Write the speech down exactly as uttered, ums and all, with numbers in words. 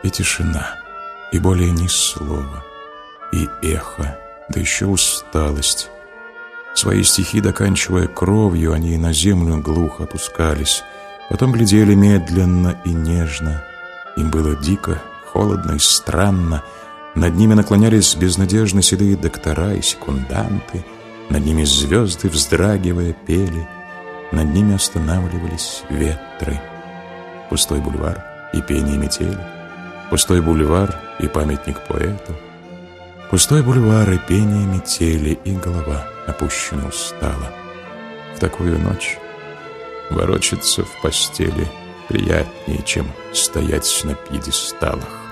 и тишина, и более ни слова, и эхо, да еще усталость. Свои стихи доканчивая кровью, они на землю глухо опускались, потом глядели медленно и нежно. Им было дико, холодно и странно. Над ними наклонялись безнадежно седые доктора и секунданты, над ними звезды, вздрагивая, пели, над ними останавливались ветры. Пустой бульвар и пение метели, пустой бульвар и памятник поэту, пустой бульвар и пение метели, и голова опущена устала. В такую ночь ворочаться в постели приятнее, чем стоять на пьедесталах.